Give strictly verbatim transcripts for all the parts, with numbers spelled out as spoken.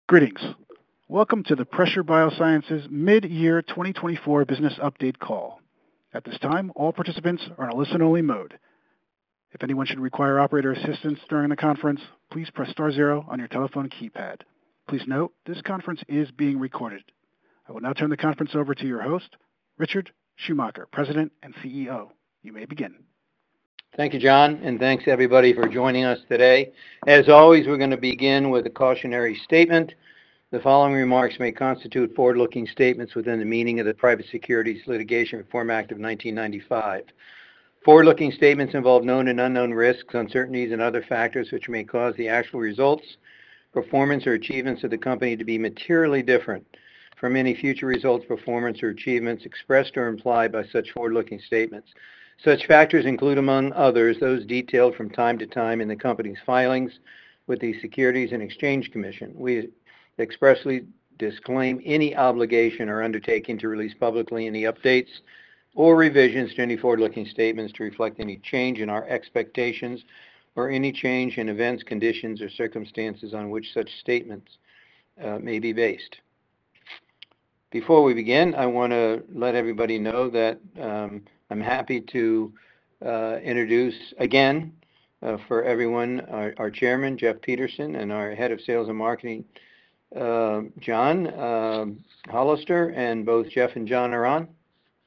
Greetings. Welcome to the Pressure Biosciences Mid-Year twenty twenty-four Business Update Call. At this time, all participants are in a listen-only mode. If anyone should require operator assistance during the conference, please press star zero on your telephone keypad. Please note, this conference is being recorded. I will now turn the conference over to your host, Richard Schumacher, President and C E O. You may begin. Thank you, John, and thanks everybody for joining us today. As always, we're going to begin with a cautionary statement. The following remarks may constitute forward-looking statements within the meaning of the Private Securities Litigation Reform Act of nineteen ninety-five. Forward-looking statements involve known and unknown risks, uncertainties, and other factors which may cause the actual results, performance, or achievements of the company to be materially different from any future results, performance, or achievements expressed or implied by such forward-looking statements. Such factors include, among others, those detailed from time to time in the company's filings with the Securities and Exchange Commission. We expressly disclaim any obligation or undertaking to release publicly any updates or revisions to any forward-looking statements to reflect any change in our expectations or any change in events, conditions, or circumstances on which such statements uh, may be based. Before we begin, I want to let everybody know that um, I'm happy to uh, introduce again uh, for everyone our, our chairman, Jeff Peterson, and our head of sales and marketing, uh, John uh, Hollister, and both Jeff and John are on.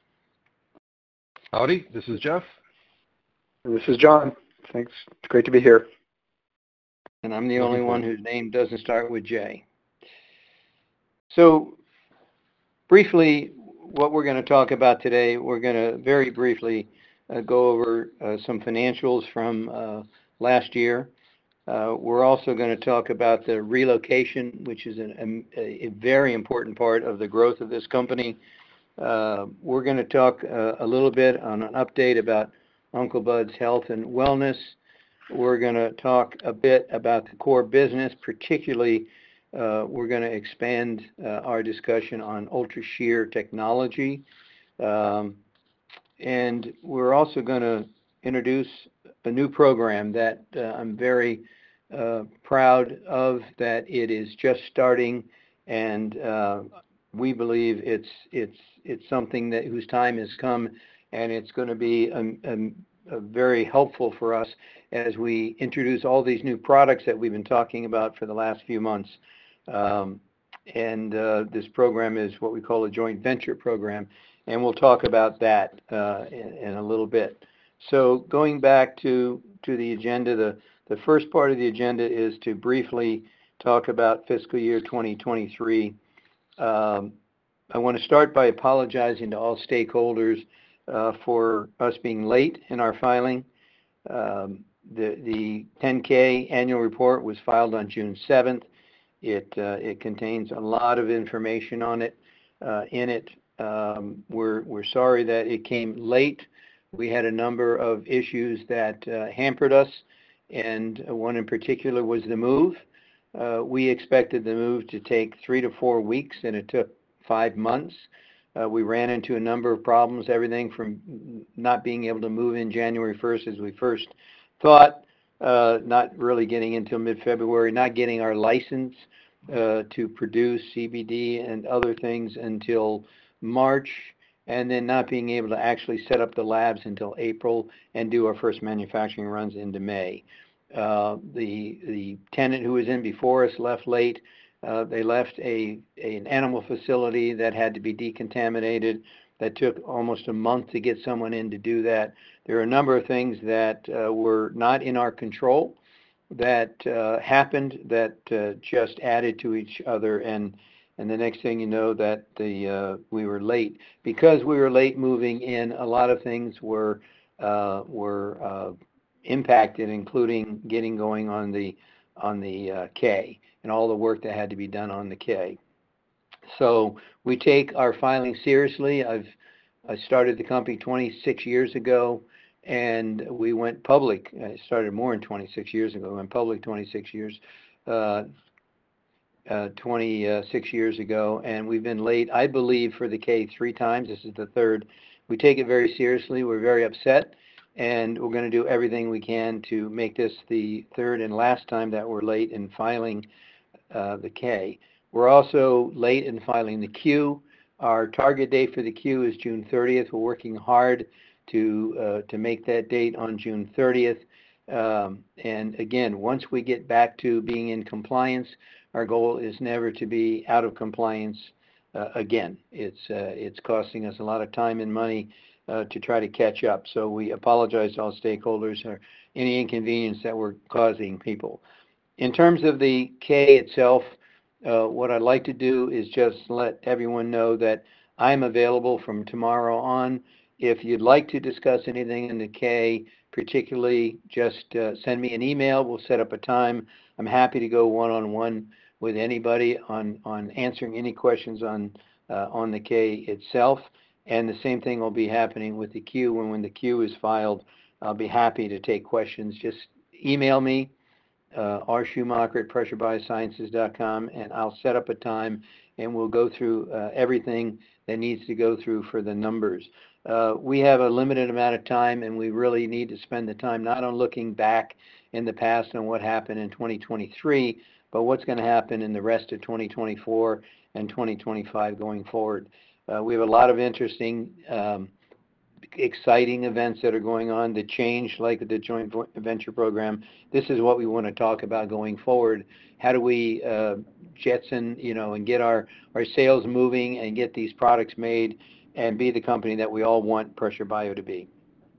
Howdy, this is Jeff. This is John. Thanks. It's great to be here. And I'm the Looking only forward. one whose name doesn't start with J. So briefly, what we're going to talk about today, we're going to very briefly uh, go over uh, some financials from uh, last year. Uh, we're also going to talk about the relocation, which is an, a, a very important part of the growth of this company. Uh, we're going to talk uh, a little bit on an update about Uncle Bud's health and wellness. We're going to talk a bit about the core business, particularly Uh, we're going to expand uh, our discussion on ultra-shear technology. Um, and we're also going to introduce a new program that uh, I'm very uh, proud of, that it is just starting, and uh, we believe it's it's it's something that whose time has come, and it's going to be a, a, a very helpful for us as we introduce all these new products that we've been talking about for the last few months. Um, and uh, this program is what we call a joint venture program, and we'll talk about that uh, in, in a little bit. So going back to, to the agenda, the, the first part of the agenda is to briefly talk about fiscal year twenty twenty-three. Um, I want to start by apologizing to all stakeholders uh, for us being late in our filing. Um, the, the ten K annual report was filed on June seventh. It uh, it contains a lot of information on it. Uh, in it, um, we're we're sorry that it came late. We had a number of issues that uh, hampered us, and one in particular was the move. Uh, we expected the move to take three to four weeks, and it took five months. Uh, we ran into a number of problems, everything from not being able to move in January first as we first thought, Uh, not really getting until mid-February, not getting our license uh, to produce C B D and other things until March, and then not being able to actually set up the labs until April and do our first manufacturing runs into May. Uh, the the tenant who was in before us left late. Uh, they left a, a an animal facility that had to be decontaminated. That took almost a month to get someone in to do that. There are a number of things that uh, were not in our control that uh, happened that uh, just added to each other, and and the next thing you know, that the uh, we were late. Because we were late moving in, a lot of things were uh, were uh, impacted, including getting going on the on the uh, K and all the work that had to be done on the K. So we take our filing seriously. I've I started the company twenty-six years ago, and we went public. I started more than twenty-six years ago. We went public twenty-six years, uh, uh, twenty-six years ago, and we've been late, I believe, for the K three times. This is the third. We take it very seriously. We're very upset, and we're going to do everything we can to make this the third and last time that we're late in filing uh, the K. We're also late in filing the Q. Our target date for the Q is June thirtieth. We're working hard to uh, to make that date on June thirtieth. Um, and again, once we get back to being in compliance, our goal is never to be out of compliance uh, again. It's uh, it's costing us a lot of time and money uh, to try to catch up. So we apologize to all stakeholders for any inconvenience that we're causing people. In terms of the K itself, uh, what I'd like to do is just let everyone know that I'm available from tomorrow on. If you'd like to discuss anything in the K, particularly, just uh, send me an email. We'll set up a time. I'm happy to go one-on-one with anybody on, on answering any questions on, uh, on the K itself. And the same thing will be happening with the Q. When, when the Q is filed, I'll be happy to take questions. Just email me. Uh, R. Schumacher at pressure biosciences dot com, and I'll set up a time and we'll go through uh, everything that needs to go through for the numbers. Uh, we have a limited amount of time, and we really need to spend the time not on looking back in the past on what happened in twenty twenty-three, but what's going to happen in the rest of twenty twenty-four and twenty twenty-five going forward. Uh, we have a lot of interesting um, exciting events that are going on, the change like the joint venture program. This is what we want to talk about going forward. How do we uh, jetson, you know, and get our, our sales moving and get these products made and be the company that we all want Pressure Bio to be.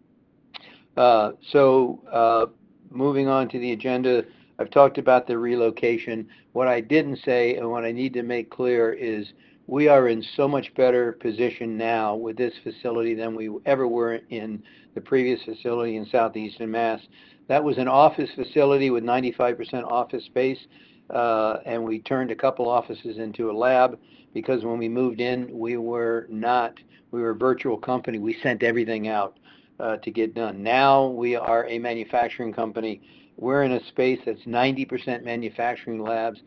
Uh, so uh, moving on to the agenda, I've talked about the relocation. What I didn't say and what I need to make clear is we are in so much better position now with this facility than we ever were in the previous facility in Southeastern Mass. That was an office facility with ninety-five percent office space, uh, and we turned a couple offices into a lab because when we moved in, we were not, we were a virtual company. We sent everything out uh, to get done. Now we are a manufacturing company. We're in a space that's ninety percent manufacturing labs.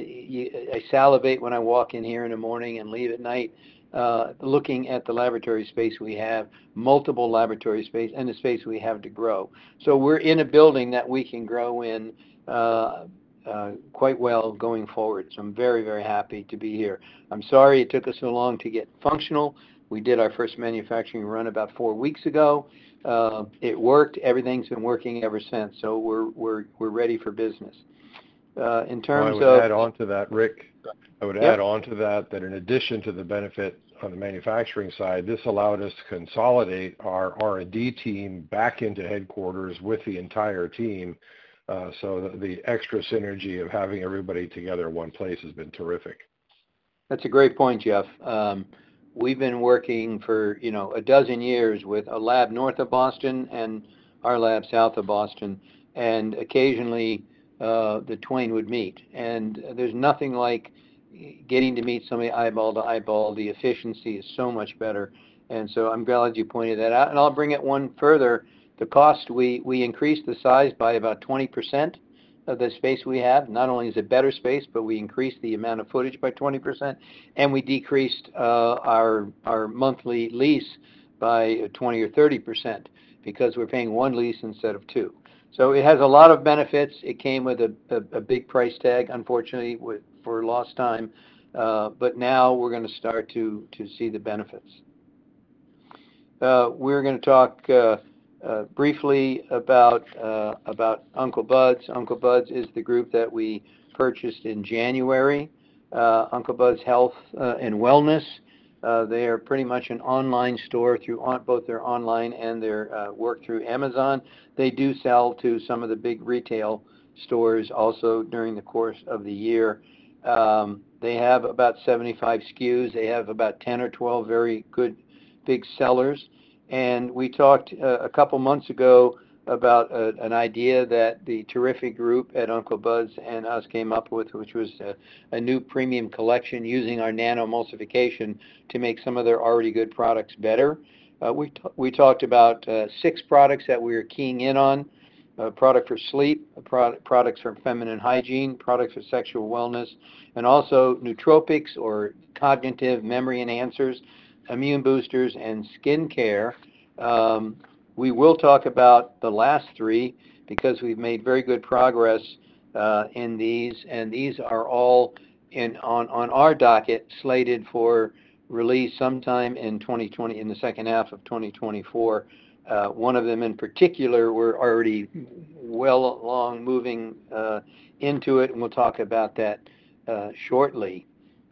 I salivate when I walk in here in the morning and leave at night, uh, looking at the laboratory space we have, multiple laboratory space, and the space we have to grow. So we're in a building that we can grow in uh, uh, quite well going forward. So I'm very, very happy to be here. I'm sorry it took us so long to get functional. We did our first manufacturing run about four weeks ago. Uh, it worked. Everything's been working ever since. So we're we're we're ready for business. Uh, in terms well, I would of, add on to that, Rick, I would yep. add on to that, that in addition to the benefit on the manufacturing side, this allowed us to consolidate our R and D team back into headquarters with the entire team. Uh, so the, the extra synergy of having everybody together in one place has been terrific. That's a great point, Jeff. Um, we've been working for, you know, a dozen years with a lab north of Boston and our lab south of Boston, and occasionally Uh, the twain would meet. And there's nothing like getting to meet somebody eyeball to eyeball. The efficiency is so much better. And so I'm glad you pointed that out. And I'll bring it one further. The cost, we, we increased the size by about twenty percent of the space we have. Not only is it better space, but we increased the amount of footage by twenty percent. And we decreased uh, our, our monthly lease by twenty or thirty percent because we're paying one lease instead of two. So it has a lot of benefits. It came with a, a, a big price tag, unfortunately, with, for lost time. Uh, but now we're going to start to, to see the benefits. Uh, we're going to talk uh, uh, briefly about, uh, about Uncle Bud's. Uncle Bud's is the group that we purchased in January. Uh, Uncle Bud's Health uh, and Wellness. Uh, they are pretty much an online store through on, both their online and their uh, work through Amazon. They do sell to some of the big retail stores also during the course of the year. Um, they have about seventy-five S K Us. They have about ten or twelve very good big sellers. And we talked uh, a couple months ago about uh, an idea that the terrific group at Uncle Bud's and us came up with, which was a, a new premium collection using our nano-emulsification to make some of their already good products better. Uh, we, t we talked about uh, six products that we were keying in on: a product for sleep, a product, products for feminine hygiene, products for sexual wellness, and also nootropics or cognitive memory enhancers, immune boosters, and skin care. Um, We will talk about the last three because we've made very good progress uh, in these, and these are all in on, on our docket slated for release sometime in twenty twenty, in the second half of twenty twenty-four. Uh, one of them in particular, we're already well along moving uh, into it, and we'll talk about that uh, shortly.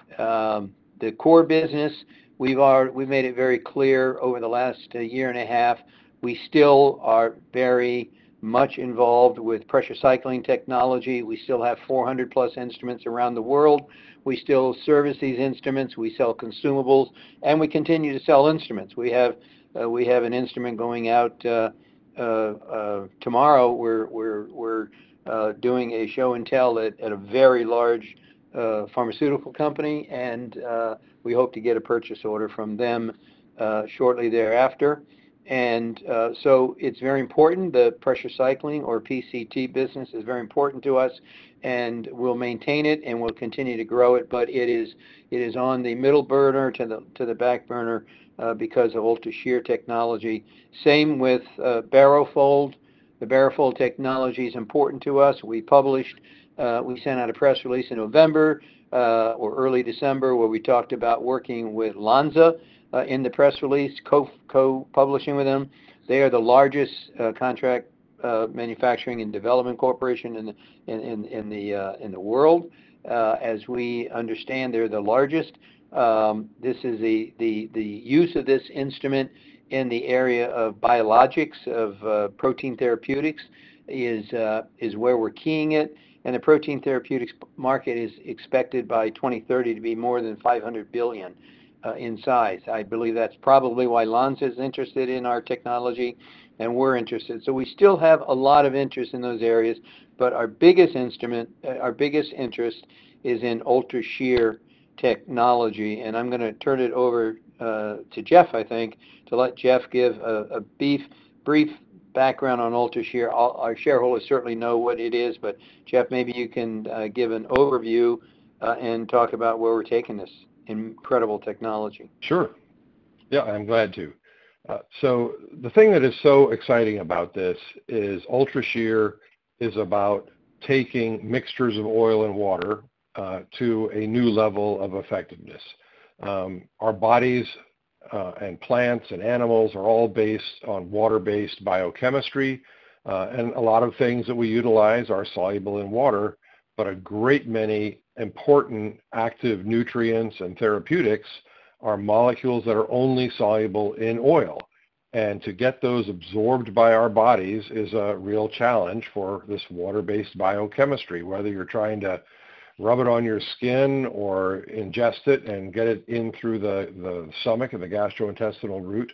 Um, the core business, we've already, we've made it very clear over the last uh, year and a half, we still are very much involved with pressure cycling technology. We still have four hundred plus instruments around the world. We still service these instruments. We sell consumables, and we continue to sell instruments. We have uh, we have an instrument going out uh, uh, uh, tomorrow. We're we're we're uh, doing a show and tell at, at a very large uh, pharmaceutical company, and uh, we hope to get a purchase order from them uh, shortly thereafter. And uh, so it's very important. The pressure cycling, or P C T business, is very important to us, and we'll maintain it and we'll continue to grow it. But it is it is on the middle burner to the to the back burner uh, because of UltraShear technology. Same with uh, BaroFold. The BaroFold technology is important to us. We published, uh, we sent out a press release in November uh, or early December where we talked about working with Lonza. Uh, in the press release, co- co-publishing with them. They are the largest uh, contract uh, manufacturing and development corporation in the in in, in the uh, in the world. Uh, as we understand, they're the largest. Um, this is the, the the use of this instrument in the area of biologics, of uh, protein therapeutics, is uh, is where we're keying it. And the protein therapeutics market is expected by twenty thirty to be more than five hundred billion dollars. Uh, in size. I believe that's probably why Lonza is interested in our technology, and we're interested. So we still have a lot of interest in those areas, but our biggest instrument, uh, our biggest interest is in UltraShear technology, and I'm going to turn it over uh, to Jeff, I think, to let Jeff give a, a brief, brief background on UltraShear. All, our shareholders certainly know what it is, but Jeff, maybe you can uh, give an overview uh, and talk about where we're taking this incredible technology. Sure. Yeah, I'm glad to. Uh, so the thing that is so exciting about this is UltraShear is about taking mixtures of oil and water uh, to a new level of effectiveness. Um, our bodies uh, and plants and animals are all based on water-based biochemistry, uh, and a lot of things that we utilize are soluble in water, but a great many important active nutrients and therapeutics are molecules that are only soluble in oil. And to get those absorbed by our bodies is a real challenge for this water-based biochemistry, whether you're trying to rub it on your skin or ingest it and get it in through the, the stomach and the gastrointestinal route.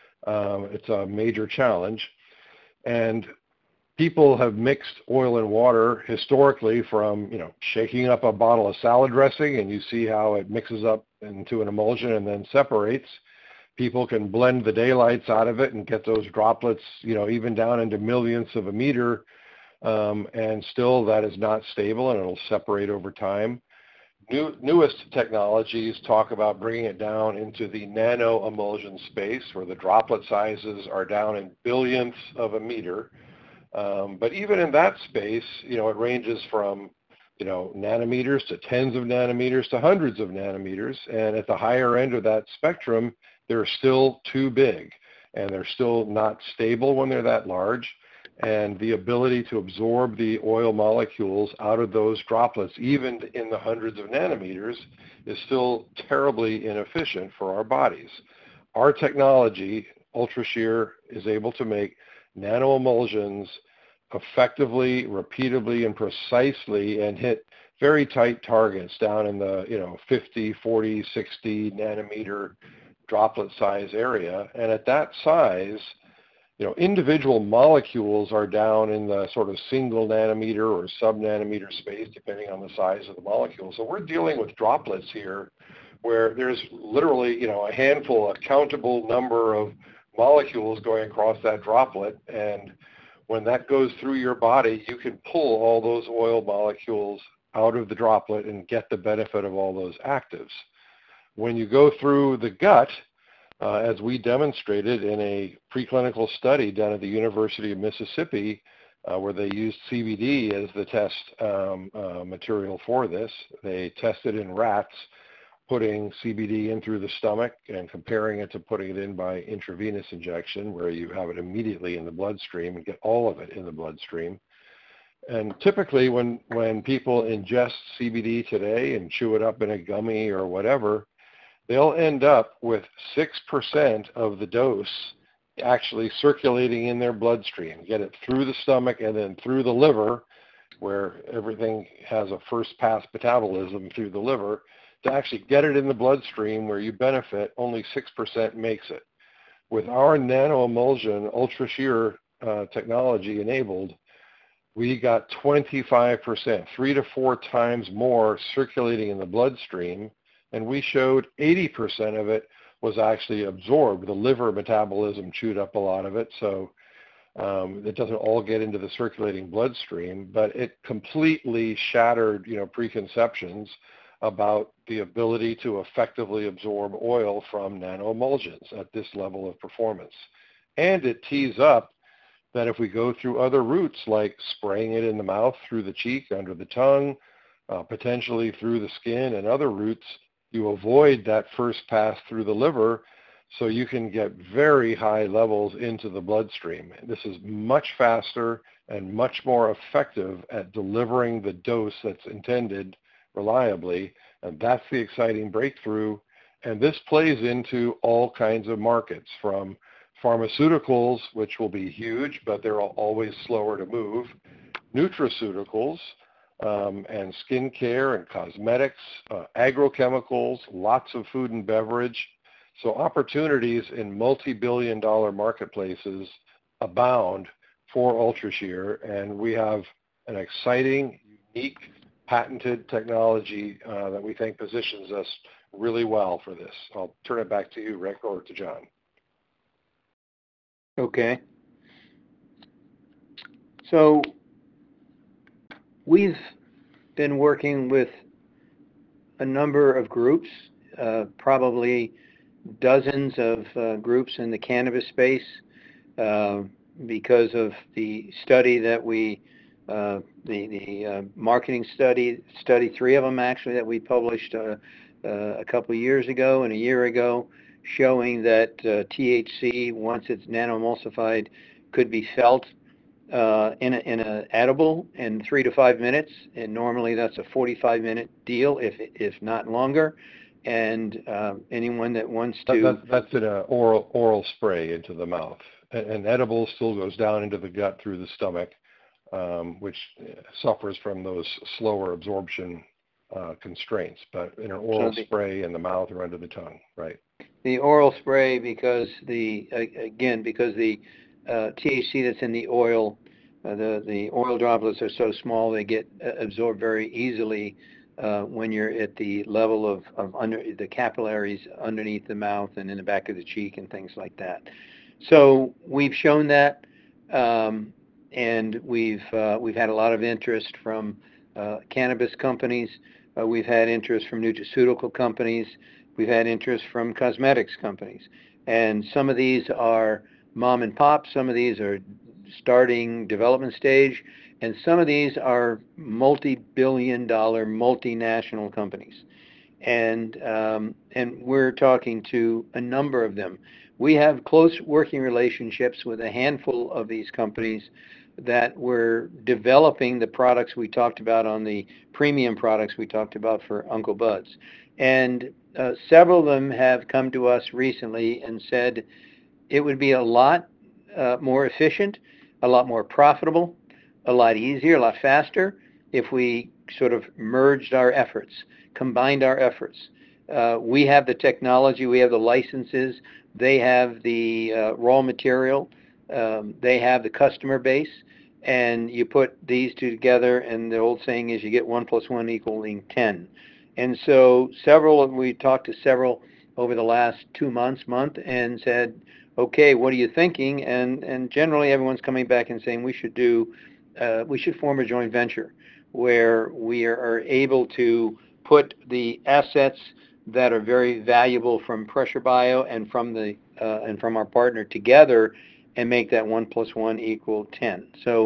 Um, it's a major challenge. And people have mixed oil and water historically from, you know, shaking up a bottle of salad dressing, and you see how it mixes up into an emulsion and then separates. People can blend the daylights out of it and get those droplets, you know, even down into millionths of a meter, um, and still that is not stable and it'll separate over time. New, newest technologies talk about bringing it down into the nano emulsion space where the droplet sizes are down in billionths of a meter. Um, but even in that space, you know, it ranges from, you know, nanometers to tens of nanometers to hundreds of nanometers. And at the higher end of that spectrum, they're still too big, and they're still not stable when they're that large. And the ability to absorb the oil molecules out of those droplets, even in the hundreds of nanometers, is still terribly inefficient for our bodies. Our technology, UltraShear, is able to make nanoemulsions effectively, repeatably, and precisely, and hit very tight targets down in the, you know, fifty, forty, sixty nanometer droplet size area. And at that size, you know, individual molecules are down in the sort of single nanometer or sub-nanometer space, depending on the size of the molecule. So we're dealing with droplets here where there's literally, you know, a handful, a countable number of molecules going across that droplet, and when that goes through your body, you can pull all those oil molecules out of the droplet and get the benefit of all those actives. When you go through the gut, uh, as we demonstrated in a preclinical study done at the University of Mississippi, uh, where they used C B D as the test um, uh, material for this. They tested in rats, putting C B D in through the stomach and comparing it to putting it in by intravenous injection, where you have it immediately in the bloodstream and get all of it in the bloodstream. And typically when, when people ingest C B D today and chew it up in a gummy or whatever, they'll end up with six percent of the dose actually circulating in their bloodstream, get it through the stomach and then through the liver, where everything has a first pass metabolism through the liver. To actually get it in the bloodstream where you benefit, only six percent makes it. With our nano-emulsion ultra shear uh, technology enabled, we got twenty-five percent, three to four times more circulating in the bloodstream, and we showed eighty percent of it was actually absorbed. The liver metabolism chewed up a lot of it, so um, it doesn't all get into the circulating bloodstream, but it completely shattered, you know, preconceptions about the ability to effectively absorb oil from nanoemulsions at this level of performance. And it tees up that if we go through other routes, like spraying it in the mouth, through the cheek, under the tongue, uh, potentially through the skin and other routes, you avoid that first pass through the liver, so you can get very high levels into the bloodstream. This is much faster and much more effective at delivering the dose that's intended reliably, and that's the exciting breakthrough. And this plays into all kinds of markets, from pharmaceuticals, which will be huge, but they're always slower to move, nutraceuticals, um, and skincare and cosmetics, uh, agrochemicals, lots of food and beverage. So opportunities in multi-billion dollar marketplaces abound for UltraShear, and we have an exciting, unique, patented technology uh, that we think positions us really well for this. I'll turn it back to you, Rick, or to John. Okay. So we've been working with a number of groups, uh, probably dozens of uh, groups in the cannabis space, uh, because of the study that we, uh, the, the uh, marketing study, study three of them actually that we published uh, uh, a couple of years ago and a year ago, showing that uh, T H C, once it's nanoemulsified, could be felt uh, in a, in a edible in three to five minutes, and normally that's a forty-five minute deal, if if not longer. And uh, anyone that wants to that, that's in an oral oral spray into the mouth. An edible still goes down into the gut through the stomach, um, which suffers from those slower absorption uh, constraints. But in an oral so the, spray in the mouth or under the tongue, right? The oral spray, because the again because the uh, T H C that's in the oil, uh, the the oil droplets are so small they get absorbed very easily uh, when you're at the level of, of under the capillaries underneath the mouth and in the back of the cheek and things like that. So we've shown that, um, and we've uh, we've had a lot of interest from uh, cannabis companies. Uh, we've had interest from nutraceutical companies. We've had interest from cosmetics companies. And some of these are mom and pop, some of these are starting development stage, and some of these are multi-billion dollar multinational companies. And, um, and we're talking to a number of them. We have close working relationships with a handful of these companies that we're developing the products we talked about on the premium products we talked about for Uncle Bud's. And uh, several of them have come to us recently and said it would be a lot uh, more efficient, a lot more profitable, a lot easier, a lot faster if we sort of merged our efforts, combined our efforts. Uh, we have the technology, we have the licenses, they have the uh, raw material, um, they have the customer base, and you put these two together, and the old saying is you get one plus one equaling ten. And so several, we talked to several over the last two months, month, and said, okay, what are you thinking? And and generally everyone's coming back and saying we should do, uh, we should form a joint venture where we are, are able to put the assets that are very valuable from Pressure Bio and from the uh, and from our partner together and make that one plus one equal ten. So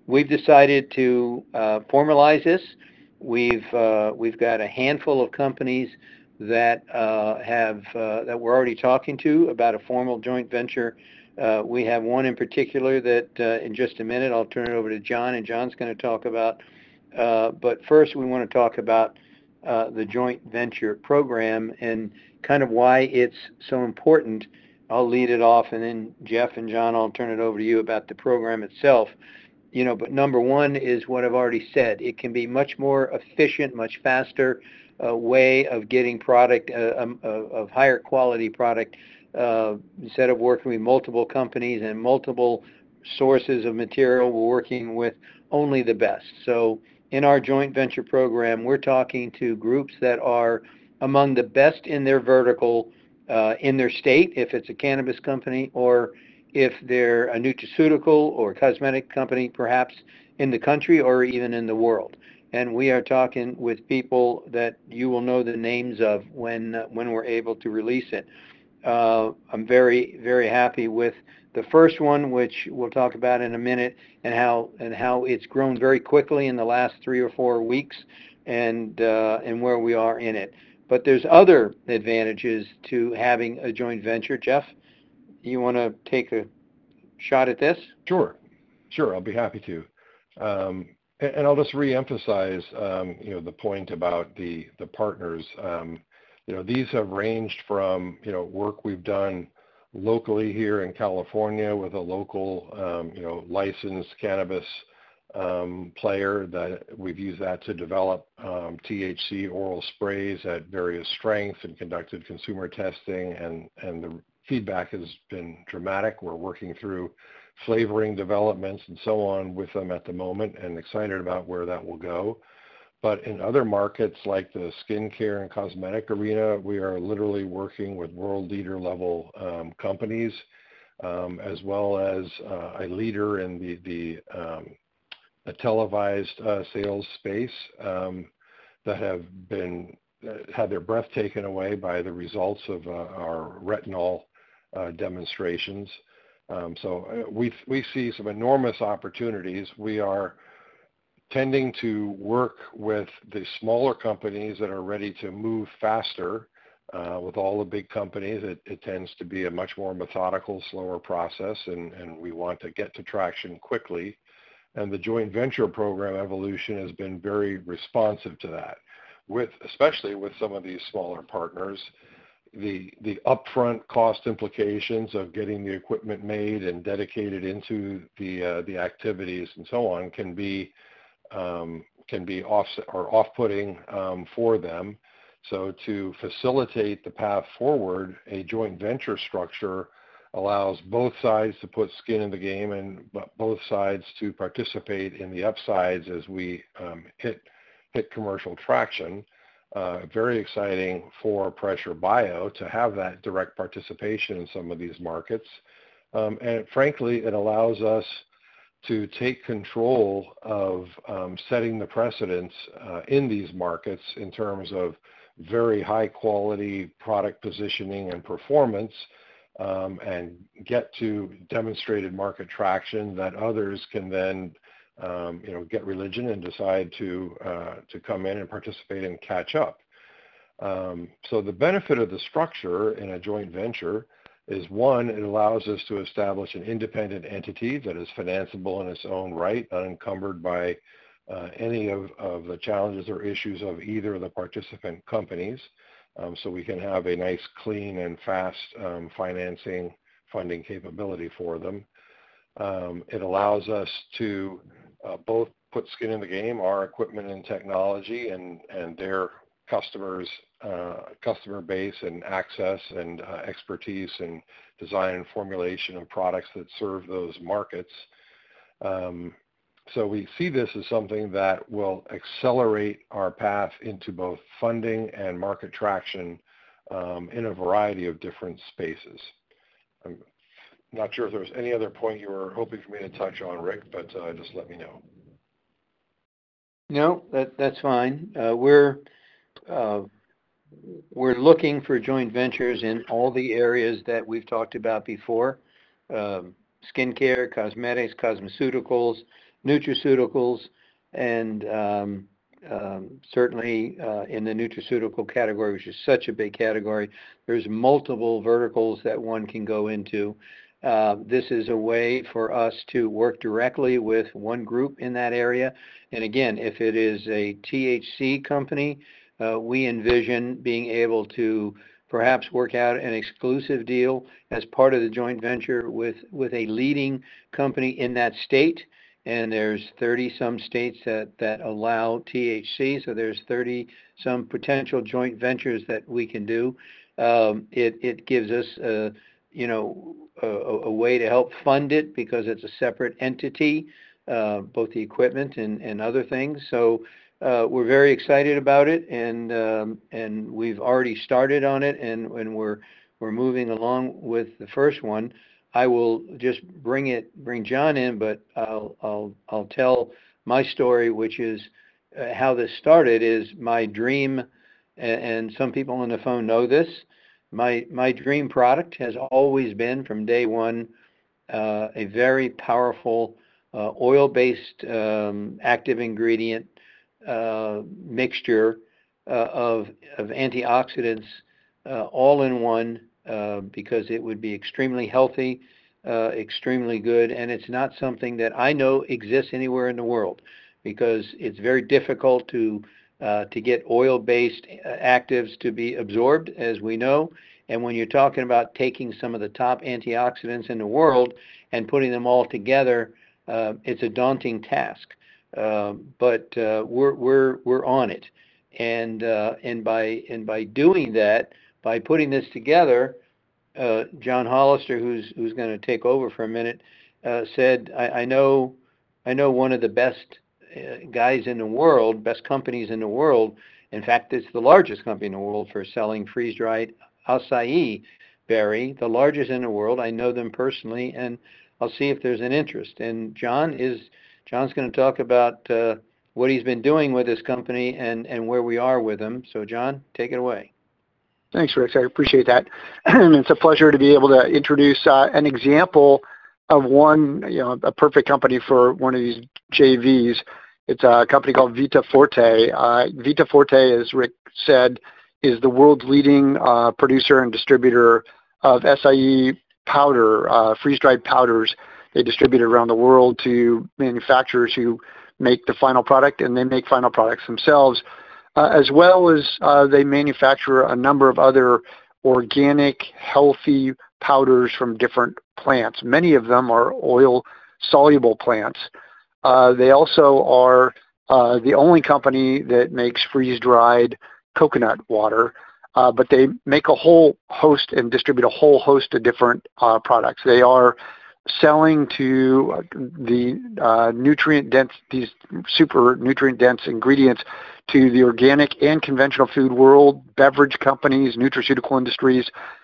we've decided to uh, formalize this. We've uh, we've got a handful of companies that uh, have uh, that we're already talking to about a formal joint venture. Uh, we have one in particular that uh, in just a minute I'll turn it over to John, and John's going to talk about. Uh, but first, we want to talk about uh, the joint venture program and kind of why it's so important. I'll lead it off, and then Jeff and John, I'll turn it over to you about the program itself. You know, but number one is what I've already said. It can be much more efficient, much faster uh, way of getting product, uh, um, of, of higher quality product, uh, instead of working with multiple companies and multiple sources of material. We're working with only the best. So in our joint venture program, we're talking to groups that are among the best in their vertical, uh, in their state, if it's a cannabis company, or if they're a nutraceutical or cosmetic company, perhaps in the country or even in the world. And we are talking with people that you will know the names of when uh, when we're able to release it. Uh, I'm very, very happy with the first one, which we'll talk about in a minute, and how and how it's grown very quickly in the last three or four weeks, and uh, and where we are in it. But there's other advantages to having a joint venture. Jeff, you want to take a shot at this? Sure, sure, I'll be happy to. Um, and, and I'll just reemphasize, um, you know, the point about the the partners. Um, you know, these have ranged from, you know, work we've done locally here in California with a local, um, you know, licensed cannabis um, player that we've used that to develop um, T H C oral sprays at various strengths and conducted consumer testing, and and the feedback has been dramatic. We're working through flavoring developments and so on with them at the moment, and excited about where that will go. But in other markets like the skincare and cosmetic arena, we are literally working with world leader level um, companies, um, as well as uh, a leader in the, the um, a televised uh, sales space um, that have been uh, had their breath taken away by the results of uh, our retinol uh, demonstrations. Um, so uh, we we see some enormous opportunities. We are tending to work with the smaller companies that are ready to move faster. Uh, with all the big companies, it, it tends to be a much more methodical, slower process, and, and we want to get to traction quickly. And the joint venture program evolution has been very responsive to that, with especially with some of these smaller partners. The, the upfront cost implications of getting the equipment made and dedicated into the, uh, the activities and so on can be Um, can be off or off-putting um, for them. So to facilitate the path forward, a joint venture structure allows both sides to put skin in the game, and both sides to participate in the upsides as we um, hit hit commercial traction. Uh, very exciting for Pressure Bio to have that direct participation in some of these markets, um, and frankly, it allows us to take control of um, setting the precedents uh, in these markets in terms of very high quality product positioning and performance, um, and get to demonstrated market traction that others can then um, you know, get religion and decide to, uh, to come in and participate and catch up. Um, so the benefit of the structure in a joint venture is, one, it allows us to establish an independent entity that is financeable in its own right, unencumbered by uh, any of, of the challenges or issues of either of the participant companies. Um, so we can have a nice, clean, and fast um, financing funding capability for them. Um, it allows us to uh, both put skin in the game, our equipment and technology, and, and their customers, uh, customer base and access and uh, expertise in design and formulation of products that serve those markets. Um, so we see this as something that will accelerate our path into both funding and market traction um, in a variety of different spaces. I'm not sure if there was any other point you were hoping for me to touch on, Rick, but uh, just let me know. No, that, that's fine. Uh, we're Uh, we're looking for joint ventures in all the areas that we've talked about before, um, skincare, cosmetics, cosmeceuticals, nutraceuticals, and um, um, certainly uh, in the nutraceutical category, which is such a big category, there's multiple verticals that one can go into. Uh, this is a way for us to work directly with one group in that area. And again, if it is a T H C company, uh, we envision being able to perhaps work out an exclusive deal as part of the joint venture with, with a leading company in that state. And there's thirty some states that, that allow T H C, so there's thirty some potential joint ventures that we can do. Um, it, it gives us, uh, you know, a, a way to help fund it because it's a separate entity, uh, both the equipment and, and other things. So uh, we're very excited about it, and um, and we've already started on it, and, and we're we're moving along with the first one. I will just bring it, bring John in, but I'll I'll I'll tell my story, which is uh, how this started. Is my dream, and, and some people on the phone know this. My my dream product has always been from day one uh, a very powerful uh, oil-based um, active ingredient uh, mixture uh, of of antioxidants uh, all in one. Uh, because it would be extremely healthy, uh, extremely good, and it's not something that I know exists anywhere in the world, because it's very difficult to uh, to get oil-based actives to be absorbed, as we know. And when you're talking about taking some of the top antioxidants in the world and putting them all together, uh, it's a daunting task. Uh, but uh, we're we're we're on it, and uh, and by and by doing that. By putting this together, uh, John Hollister, who's who's going to take over for a minute, uh, said, I, I know I know one of the best uh, guys in the world, best companies in the world. In fact, it's the largest company in the world for selling freeze-dried acai berry, the largest in the world. I know them personally, and I'll see if there's an interest. And John is John's going to talk about uh, what he's been doing with this company and, and where we are with them. So, John, take it away. Thanks, Rick. I appreciate that. And it's a pleasure to be able to introduce uh, an example of one, you know, a perfect company for one of these J Vs. It's a company called Vita Forte. Uh, Vita Forte, as Rick said, is the world's leading uh, producer and distributor of acai powder, uh, freeze-dried powders. They distribute it around the world to manufacturers who make the final product, and they make final products themselves. Uh, as well as uh, they manufacture a number of other organic, healthy powders from different plants. Many of them are oil-soluble plants. Uh, they also are uh, the only company that makes freeze-dried coconut water, uh, but they make a whole host and distribute a whole host of different uh, products. They are selling to the uh, nutrient-dense, these super nutrient-dense ingredients to the organic and conventional food world, beverage companies, nutraceutical industries.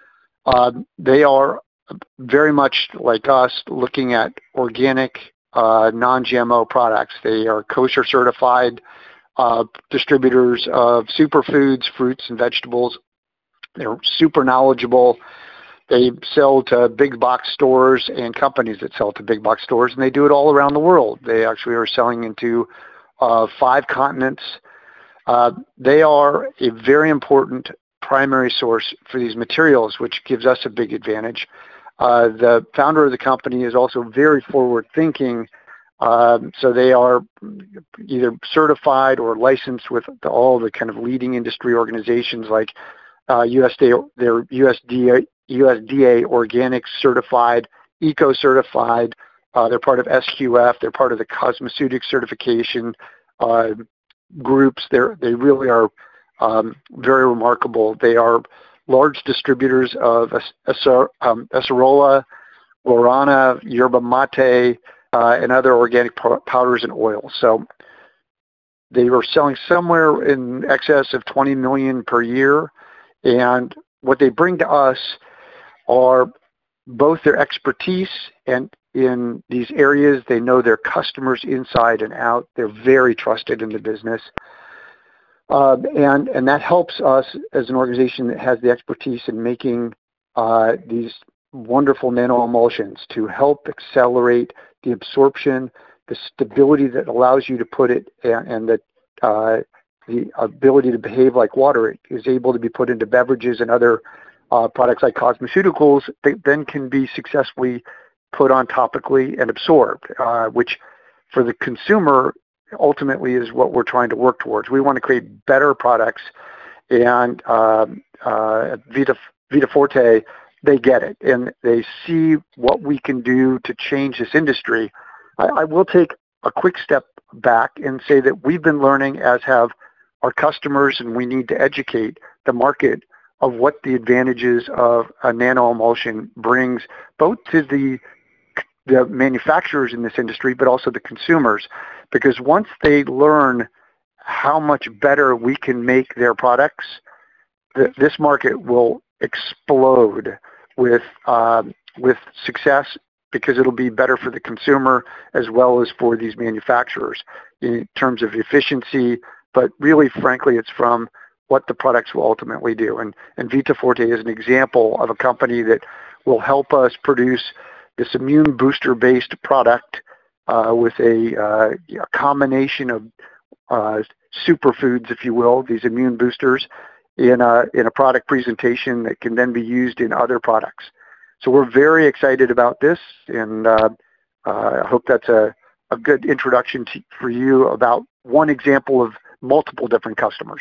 Uh, they are very much like us looking at organic, uh, non-G M O products. They are kosher certified uh, distributors of superfoods, fruits and vegetables. They're super knowledgeable. They sell to big box stores and companies that sell to big box stores, and they do it all around the world. They actually are selling into uh, five continents. Uh, they are a very important primary source for these materials, which gives us a big advantage. Uh, the founder of the company is also very forward-thinking, um, so they are either certified or licensed with the, all the kind of leading industry organizations like uh, U S D A, they're U S D A, U S D A organic certified, eco certified. Uh, they're part of S Q F. They're part of the cosmeceutics certification uh, groups. They're, they really are um, very remarkable. They are large distributors of um, acerola, guarana, yerba mate, uh, and other organic powders and oils. So they were selling somewhere in excess of twenty million per year. And what they bring to us are both their expertise, and in these areas, they know their customers inside and out. They're very trusted in the business. Uh, and, and that helps us as an organization that has the expertise in making uh, these wonderful nanoemulsions to help accelerate the absorption the stability that allows you to put it, and, and the uh, the ability to behave like water. It is able to be put into beverages and other uh, products like cosmeceuticals that then can be successfully put on topically and absorbed, uh, which for the consumer ultimately is what we're trying to work towards. We want to create better products, and uh, uh, Vita, Vita Forte, they get it, and they see what we can do to change this industry. I, I will take a quick step back and say that we've been learning, as have our customers, and we need to educate the market of what the advantages of a nano-emulsion brings, both to the, the manufacturers in this industry, but also the consumers. Because once they learn how much better we can make their products, th- this market will explode with uh, with success, because it'll be better for the consumer as well as for these manufacturers in terms of efficiency. But really, frankly, it's from what the products will ultimately do. And, and Vita Forte is an example of a company that will help us produce this immune booster-based product uh, with a, uh, a combination of uh, superfoods, if you will, these immune boosters, in a, in a product presentation that can then be used in other products. So we're very excited about this, and uh, uh, I hope that's a, a good introduction to, for you about one example of multiple different customers.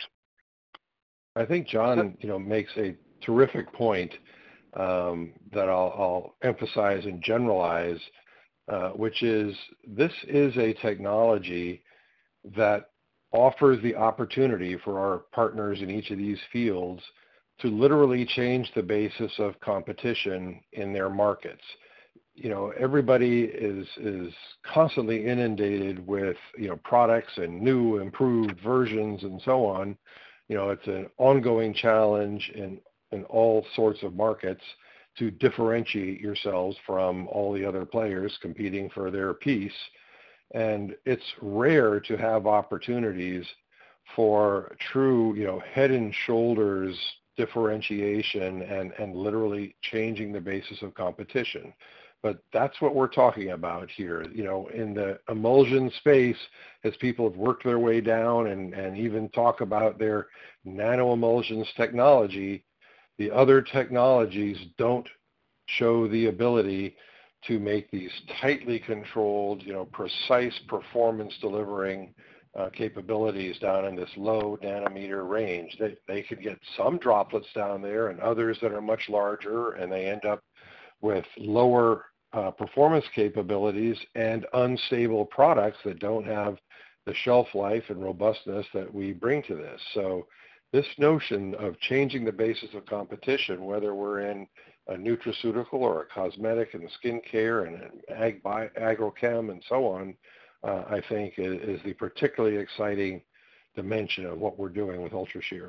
I think John, you know, makes a terrific point um, that I'll, I'll emphasize and generalize, uh, which is this is a technology that offers the opportunity for our partners in each of these fields to literally change the basis of competition in their markets. You know, everybody is is constantly inundated with, you know, products and new improved versions and so on. You know, it's an ongoing challenge in, in all sorts of markets to differentiate yourselves from all the other players competing for their piece. And it's rare to have opportunities for true, you know, head and shoulders differentiation and, and literally changing the basis of competition. But that's what we're talking about here. You know, in the emulsion space, as people have worked their way down and, and even talk about their nano-emulsions technology, the other technologies don't show the ability to make these tightly controlled, you know, precise performance delivering uh, capabilities down in this low nanometer range. They, they could get some droplets down there and others that are much larger, and they end up with lower uh, performance capabilities and unstable products that don't have the shelf life and robustness that we bring to this. So this notion of changing the basis of competition, whether we're in a nutraceutical or a cosmetic and skincare and ag, bio, agrochem and so on, uh, I think is, is the particularly exciting dimension of what we're doing with UltraShear.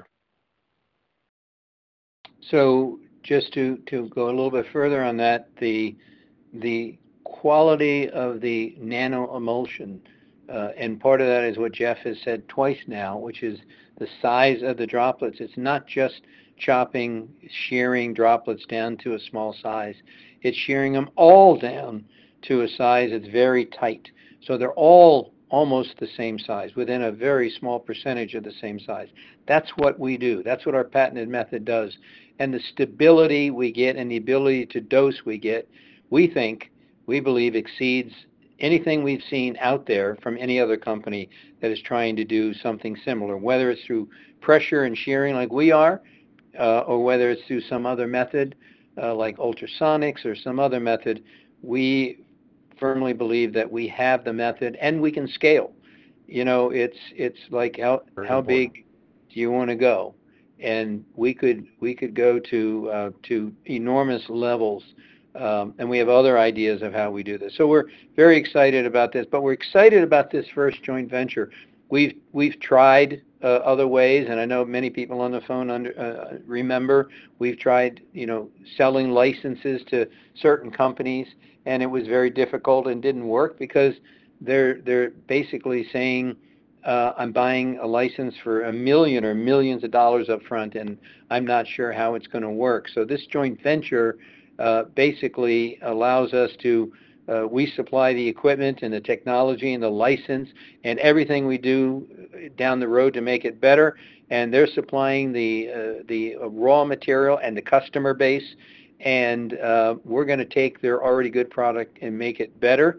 So just to, to go a little bit further on that, the the quality of the nano emulsion, uh, and part of that is what Jeff has said twice now, which is the size of the droplets. It's not just chopping, shearing droplets down to a small size. It's shearing them all down to a size that's very tight. So they're all almost the same size, within a very small percentage of the same size. That's what we do. That's what our patented method does. And the stability we get and the ability to dose we get, we think, we believe, exceeds anything we've seen out there from any other company that is trying to do something similar, whether it's through pressure and shearing like we are, uh, or whether it's through some other method uh, like ultrasonics or some other method. We firmly believe that we have the method and we can scale. You know, it's it's like how Very how important. big do you want to go? And we could we could go to uh, to enormous levels. Um, and we have other ideas of how we do this. So we're very excited about this, but we're excited about this first joint venture. We've we've tried uh, other ways, and I know many people on the phone under, uh, remember we've tried, you know, selling licenses to certain companies, and it was very difficult and didn't work because they're they're basically saying, uh, I'm buying a license for a million or millions of dollars up front, and I'm not sure how it's going to work. So this joint venture Uh, basically allows us to uh, we supply the equipment and the technology and the license and everything we do down the road to make it better. And they're supplying the uh, the raw material and the customer base. And uh, we're going to take their already good product and make it better.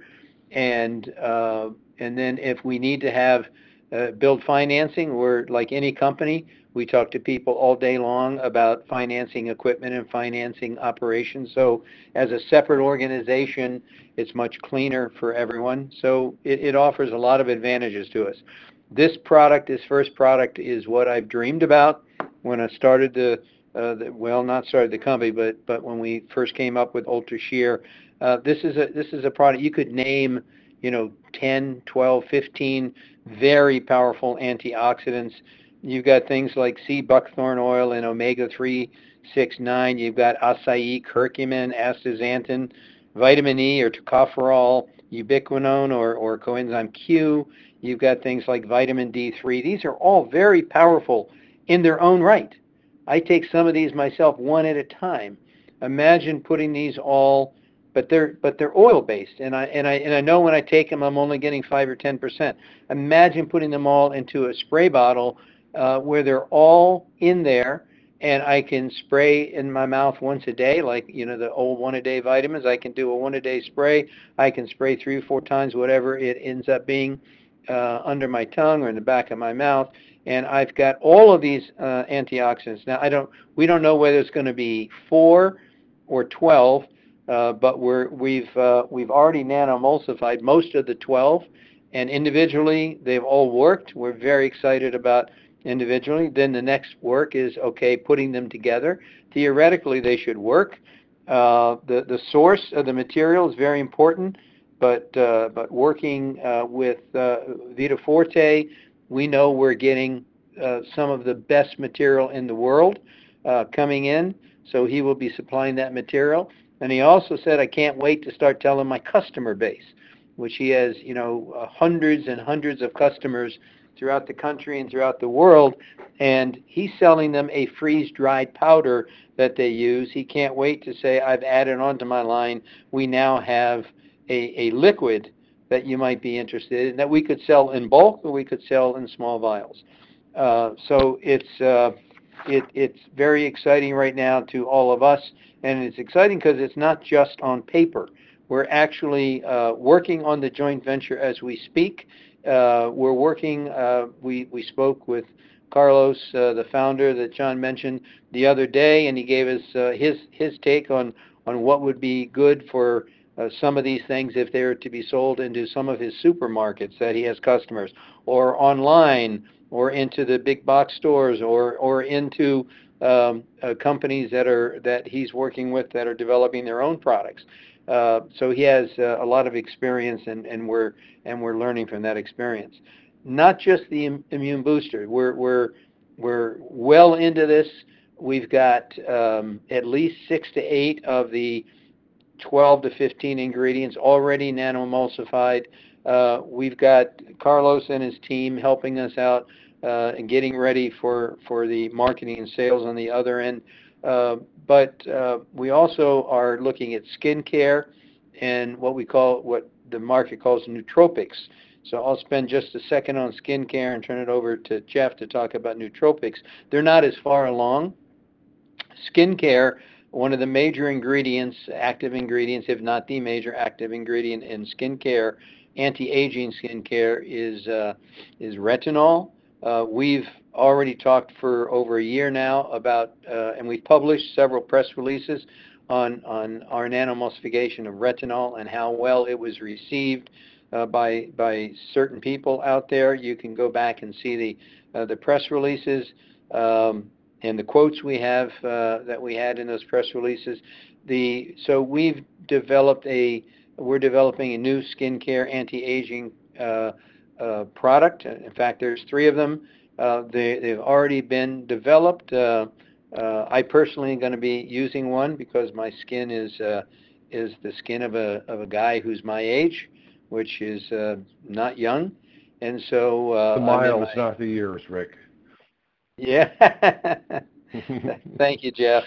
And uh, and then if we need to have uh, build financing, we're like any company. We talk to people all day long about financing equipment and financing operations. So as a separate organization, it's much cleaner for everyone. So it, it offers a lot of advantages to us. This product, this first product, is what I've dreamed about when I started the, uh, the well, not started the company, but but when we first came up with Ultra Shear. Uh, this is a this is a product you could name, you know, ten, twelve, fifteen very powerful antioxidants. You've got things like sea buckthorn oil and omega three, six, nine. You've got acai, curcumin, astaxanthin, vitamin E or tocopherol, ubiquinone or, or coenzyme Q. You've got things like vitamin D three. These are all very powerful in their own right. I take some of these myself one at a time. Imagine putting these all, but they're but they're oil based, and I and I and I know when I take them, I'm only getting five or ten percent. Imagine putting them all into a spray bottle uh, where they're all in there, and I can spray in my mouth once a day, like you know the old one a day vitamins. I can do a one a day spray. I can spray three or four times, whatever it ends up being, uh, under my tongue or in the back of my mouth. And I've got all of these uh, antioxidants. Now I don't. We don't know whether it's going to be four or twelve. Uh, but we're, we've uh, we've already nanoemulsified most of the twelve, and individually they've all worked. We're very excited about individually. Then the next work is okay, putting them together. Theoretically, they should work. Uh, the the source of the material is very important, but uh, but working uh, with uh, Vita Forte, we know we're getting uh, some of the best material in the world uh, coming in. So he will be supplying that material. And he also said, I can't wait to start telling my customer base, which he has, you know, uh, hundreds and hundreds of customers throughout the country and throughout the world. And he's selling them a freeze-dried powder that they use. He can't wait to say, I've added onto my line. We now have a, a liquid that you might be interested in, that we could sell in bulk or we could sell in small vials. Uh, so it's uh, it, it's very exciting right now to all of us. And it's exciting because it's not just on paper. We're actually uh, working on the joint venture as we speak. Uh, we're working, uh, we, we spoke with Carlos, uh, the founder that John mentioned the other day, and he gave us uh, his, his take on, on what would be good for uh, some of these things if they were to be sold into some of his supermarkets that he has customers, or online, or into the big box stores, or, or into Um, uh, companies that are that he's working with that are developing their own products. Uh, so he has uh, a lot of experience, and, and we're and we're learning from that experience. Not just the im- immune booster. We're we're we're well into this. We've got um, at least six to eight of the twelve to fifteen ingredients already nanoemulsified. Uh, we've got Carlos and his team helping us out uh, and getting ready for, for the marketing and sales on the other end. Uh, but uh, we also are looking at skincare and what we call, what the market calls nootropics. So I'll spend just a second on skincare and turn it over to Jeff to talk about nootropics. They're not as far along. Skincare, one of the major ingredients, active ingredients, if not the major active ingredient in skincare, anti-aging skincare, is uh, is retinol. Uh, we've already talked for over a year now about, uh, and we've published several press releases on on our nanoemulsification of retinol and how well it was received uh, by by certain people out there. You can go back and see the uh, the press releases. Um, and the quotes we have uh, that we had in those press releases. The so we've developed a we're developing a new skincare anti-aging uh, uh, product. In fact, there's three of them. Uh, they, they've already been developed. Uh, uh, I personally am going to be using one because my skin is uh, is the skin of a of a guy who's my age, which is uh, not young, and so uh, the miles, my, not the years, Rick. Yeah. Thank you, Jeff.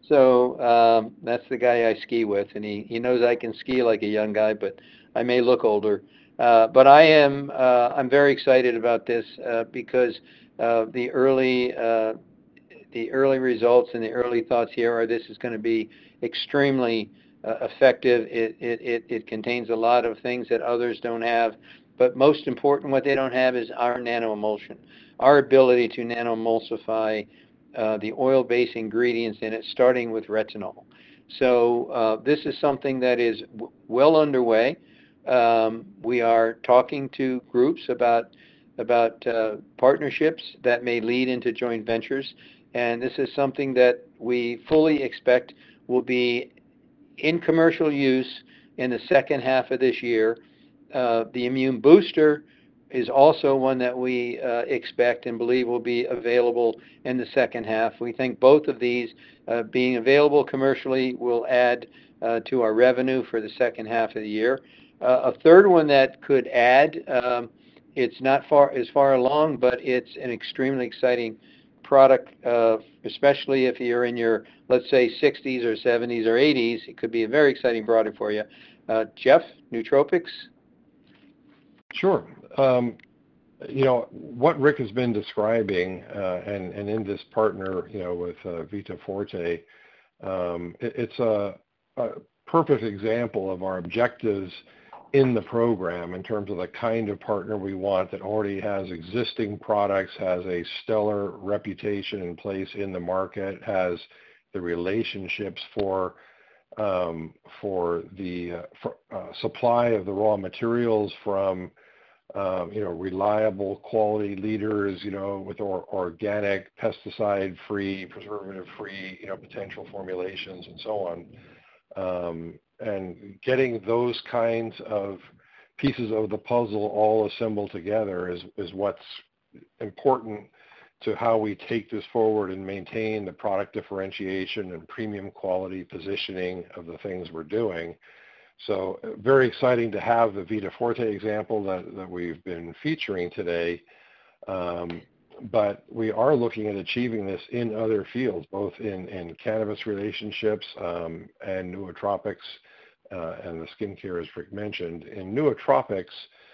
So um, that's the guy I ski with, and he, he knows I can ski like a young guy, but I may look older. Uh, but I am uh, I'm very excited about this uh, because uh, the early uh, the early results and the early thoughts here are this is going to be extremely uh, effective. It, it, it, it contains a lot of things that others don't have, but most important, what they don't have is our nanoemulsion, our ability to nanoemulsify uh, the oil-based ingredients in it, starting with retinol. So uh, this is something that is w- well underway. Um, we are talking to groups about about uh, partnerships that may lead into joint ventures, and this is something that we fully expect will be in commercial use in the second half of this year. Uh, the immune booster is also one that we uh, expect and believe will be available in the second half. We think both of these uh, being available commercially will add uh, to our revenue for the second half of the year. Uh, a third one that could add, um, it's not far as far along, but it's an extremely exciting product, uh, especially if you're in your, let's say, sixties or seventies or eighties. It could be a very exciting product for you. Uh, Jeff, Nootropics? Sure. Um, you know, what Rick has been describing, uh, and, and in this partner, you know, with uh, Vita Forte, um, it, it's a, a perfect example of our objectives in the program in terms of the kind of partner we want that already has existing products, has a stellar reputation in place in the market, has the relationships for um, for the uh, for, uh, supply of the raw materials from um, you know reliable quality leaders, you know with or, organic, pesticide-free, preservative-free, you know potential formulations and so on. Um, and getting those kinds of pieces of the puzzle all assembled together is, is what's important to how we take this forward and maintain the product differentiation and premium quality positioning of the things we're doing. So very exciting to have the Vita Forte example that, that we've been featuring today. Um, but we are looking at achieving this in other fields, both in, in cannabis relationships um, and nootropics uh, and the skincare, as Rick mentioned. In nootropics,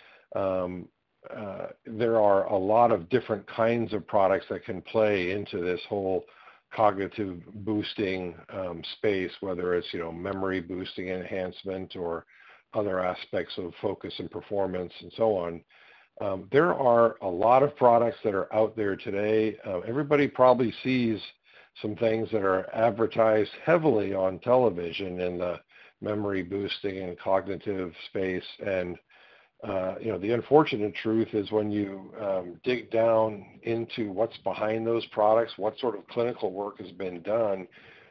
um, uh, there are a lot of different kinds of products that can play into this whole cognitive boosting um, space, whether it's you know memory boosting enhancement or other aspects of focus and performance and so on. Um, there are a lot of products that are out there today. Uh, everybody probably sees some things that are advertised heavily on television in the memory boosting and cognitive space. And, uh, you know, the unfortunate truth is when you um, dig down into what's behind those products, what sort of clinical work has been done,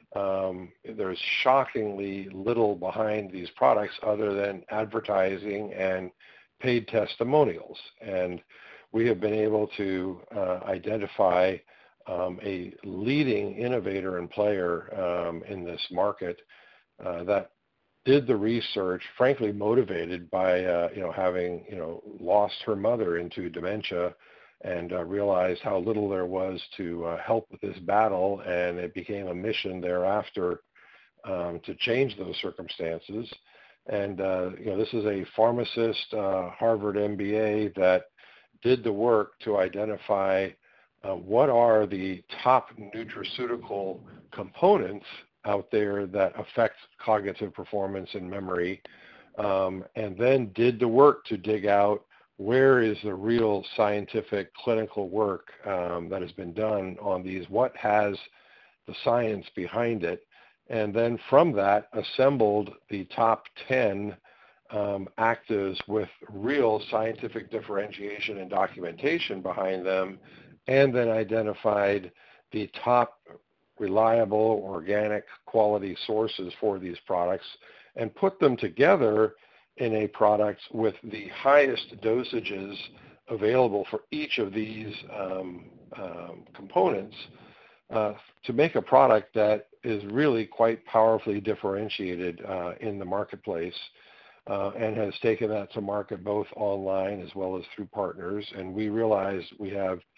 um, there's shockingly little behind these products other than advertising and paid testimonials. And we have been able to uh, identify um, a leading innovator and player um, in this market uh, that did the research, frankly motivated by uh, you know having you know lost her mother into dementia and uh, realized how little there was to uh, help with this battle, and it became a mission thereafter um, to change those circumstances. And, uh, you know, this is a pharmacist, uh, Harvard M B A, that did the work to identify uh, what are the top nutraceutical components out there that affect cognitive performance and memory, um, and then did the work to dig out where is the real scientific clinical work um, that has been done on these, what has the science behind it, and then from that assembled the top ten um, actives with real scientific differentiation and documentation behind them, and then identified the top reliable organic quality sources for these products and put them together in a product with the highest dosages available for each of these um, um, components uh, to make a product that is really quite powerfully differentiated uh, in the marketplace uh, and has taken that to market both online as well as through partners. And we realize we have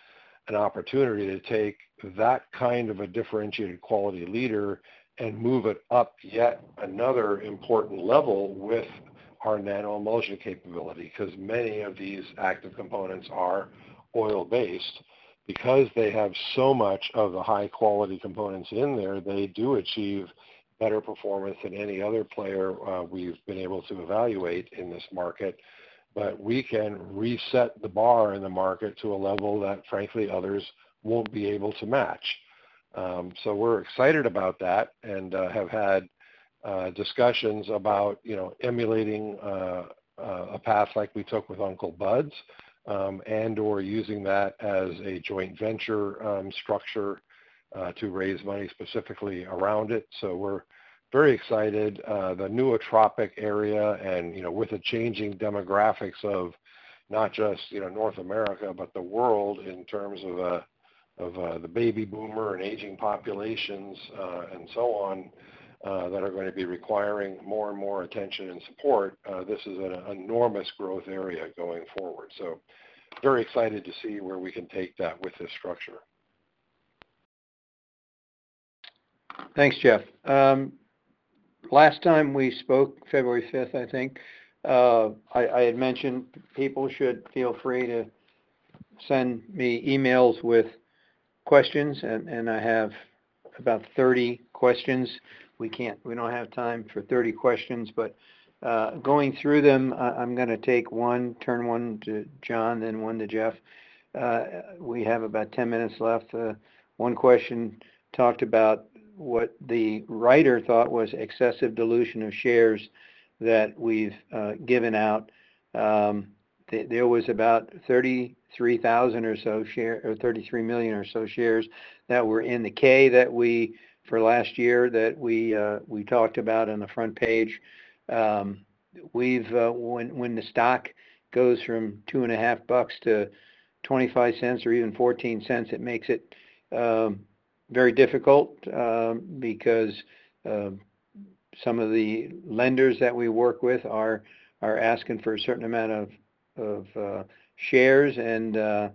an opportunity to take that kind of a differentiated quality leader and move it up yet another important level with our nano-emulsion capability, because many of these active components are oil-based. Because they have so much of the high-quality components in there, they do achieve better performance than any other player uh, we've been able to evaluate in this market. But we can reset the bar in the market to a level that, frankly, others won't be able to match. Um, so we're excited about that, and uh, have had uh, discussions about, you know, emulating uh, uh, a path like we took with Uncle Bud's, um, and or using that as a joint venture um, structure uh, to raise money specifically around it. So we're very excited. Uh, the nootropic area, and, you know, with the changing demographics of not just, you know, North America, but the world in terms of uh, of uh, the baby boomer and aging populations uh, and so on, uh, that are going to be requiring more and more attention and support. Uh, this is an enormous growth area going forward. So very excited to see where we can take that with this structure. Thanks, Jeff. Um, last time we spoke, February fifth, I think, uh, I, I had mentioned people should feel free to send me emails with questions, and, and I have about thirty questions. We can't, we don't have time for thirty questions, but uh, going through them, I, I'm going to take one, turn one to John, then one to Jeff. Uh, we have about ten minutes left. Uh, one question talked about what the writer thought was excessive dilution of shares that we've uh, given out. Um, th there was about thirty-three thousand or so share, or thirty-three million or so shares that were in the K that we, for last year, that we uh, we talked about on the front page. Um, we've uh, when when the stock goes from two and a half bucks to twenty-five cents or even fourteen cents, it makes it um, very difficult um, because uh, some of the lenders that we work with are are asking for a certain amount of of uh, shares, and uh,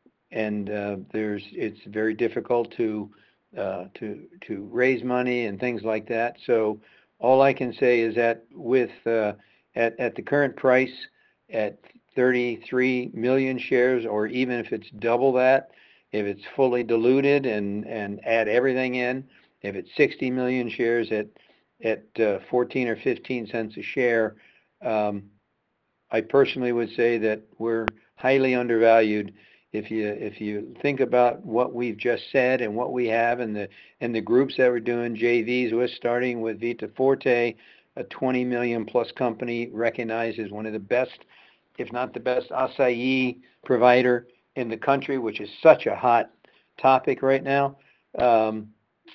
and uh, there's it's very difficult to uh, to to raise money and things like that. So all I can say is that with uh, at at the current price, at thirty-three million shares, or even if it's double that, if it's fully diluted and and add everything in, if it's sixty million shares at at uh, fourteen or fifteen cents a share, um, I personally would say that we're highly undervalued. If you if you think about what we've just said and what we have, and the and the groups that we're doing J Vs with, starting with Vita Forte, a twenty million plus company recognized as one of the best, if not the best, acai provider in the country, which is such a hot topic right now. Um,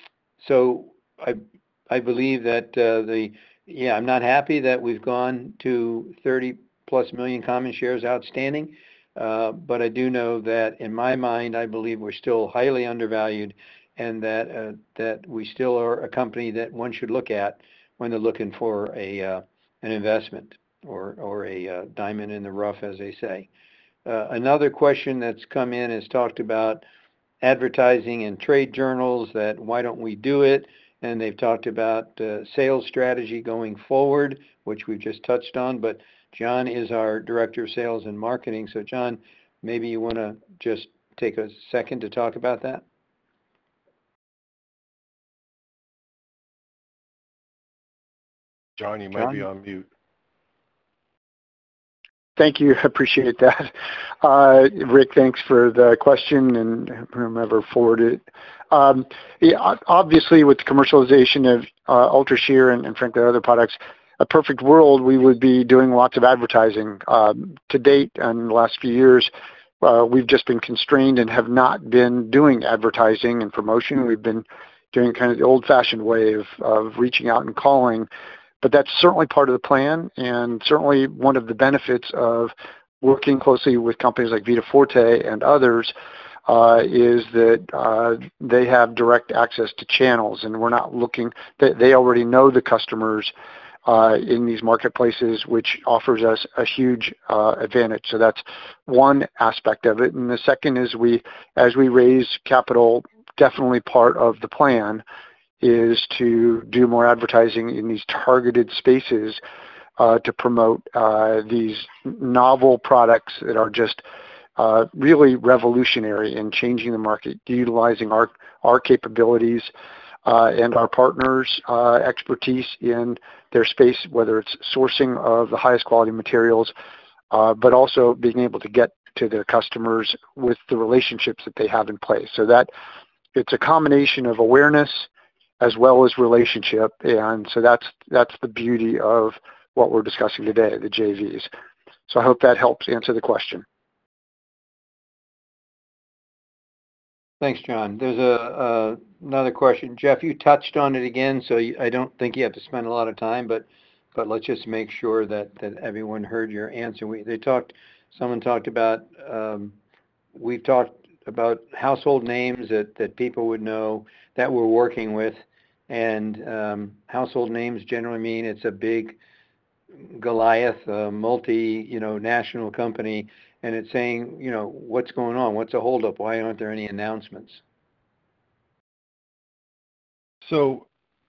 so I I believe that uh, the yeah I'm not happy that we've gone to thirty plus million common shares outstanding, uh, but I do know that in my mind I believe we're still highly undervalued, and that uh, that we still are a company that one should look at when they're looking for a uh, an investment, or or a uh, diamond in the rough, as they say. Uh, another question that's come in is talked about advertising in trade journals, that why don't we do it? And they've talked about uh, sales strategy going forward, which we've just touched on. But John is our Director of Sales and Marketing. So John, maybe you want to just take a second to talk about that? John, you might John? be on mute. Thank you. I appreciate that. Uh, Rick, thanks for the question, and whomever forwarded it. Um, yeah, obviously, with the commercialization of uh, UltraShear and, and frankly other products, a perfect world, we would be doing lots of advertising. Um, to date, in the last few years, uh, we've just been constrained and have not been doing advertising and promotion. We've been doing kind of the old-fashioned way of, of reaching out and calling. But that's certainly part of the plan, and certainly one of the benefits of working closely with companies like Vita Forte and others uh, is that uh, they have direct access to channels, and we're not looking, they, they already know the customers uh, in these marketplaces, which offers us a huge uh, advantage. So that's one aspect of it. And the second is we, as we raise capital, definitely part of the plan is to do more advertising in these targeted spaces uh, to promote uh, these novel products that are just uh, really revolutionary in changing the market, utilizing our, our capabilities uh, and our partners' uh, expertise in their space, whether it's sourcing of the highest quality materials, uh, but also being able to get to their customers with the relationships that they have in place. So that it's a combination of awareness as well as relationship, and so that's that's the beauty of what we're discussing today, the J Vs. So I hope that helps answer the question. Thanks, John. There's a uh, another question. Jeff, you touched on it again, so you, I don't think you have to spend a lot of time, but but let's just make sure that, that everyone heard your answer. We they talked. Someone talked about. Um, we've talked about household names that, that people would know that we're working with, and um, household names generally mean it's a big Goliath, a multi, you know, national company, and it's saying, you know, what's going on? What's a holdup? Why aren't there any announcements? So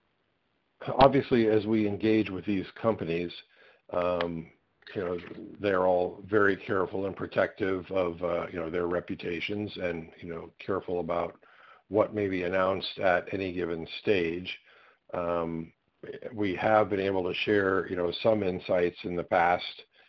obviously, as we engage with these companies, um, you know, they're all very careful and protective of, uh, you know, their reputations and, you know, careful about what may be announced at any given stage. Um, we have been able to share, you know, some insights in the past